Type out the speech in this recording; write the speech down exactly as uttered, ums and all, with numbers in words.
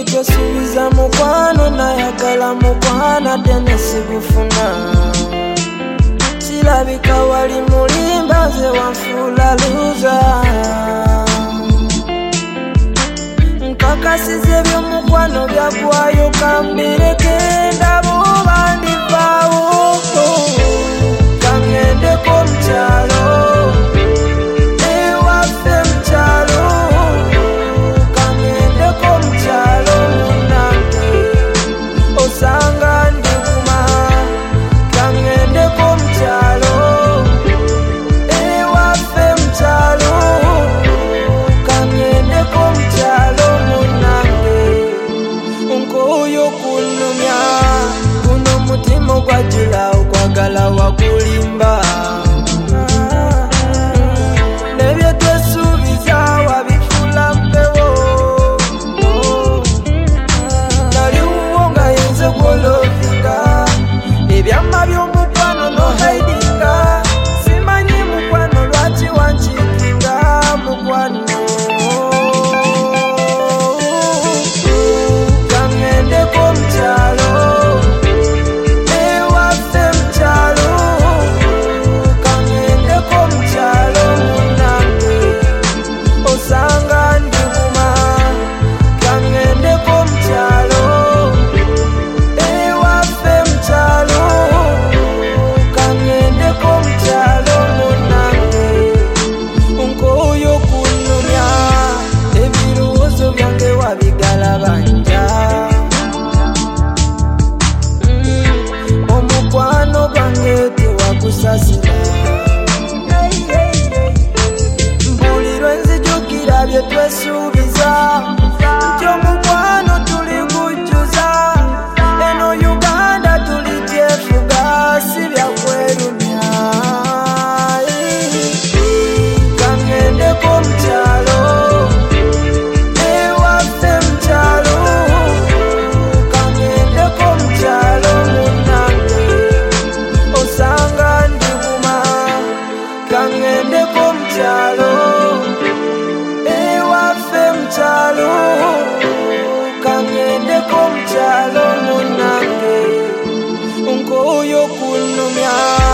Josubiza mukwano nayagala mukwano tene sigufuna. Silabika wali mulimba nze wanfuula luza. Nkakasiza ebyomukwano byagwayo kambireke ndaba oba ndivaawo. Kangendeko mukyalo ewaffe mukyalo. Kangendeko mukyalo munnange osanga ndiguma. Kangendeko mukyalo ewaffe mukyalo. Kangendeko mukyalo munnange nkooyo kunnumya. Guno mutima ogwajula okwagala wakulimba. Nebyo twesuubiza wabifula mpewo. Naliwo nga yenze gwolovinga ebyama by'omukwano no haidinga. Simanyi mukwano lwaki wankiikinga mukwano. Kangendeko mukyalo ewaffe mukyalo. Kangendeko mukyalo munnange osanga ndiguma. Kangendeko mukyalo ewaffe mukyalo. Kangendeko mukyalo munnange nkooyo kunnumya. Ebirowoozo byange wabigala banja. Mm, omukwano gwange tewakusasira. Mpulirwa nzijukira bye twesuubiza nti omukwano tuli gujjuza. Eno Uganda tuli gyefuga si byakwerumya. Kangendeko mukyalo ewaffe mukyalo. Kangendeko mukyalo munnange osanga ndiguma. Kangendeko mukyalo ewaffe mukyalo. Kangendeko mukyalo munnange nkooyo kunnumya.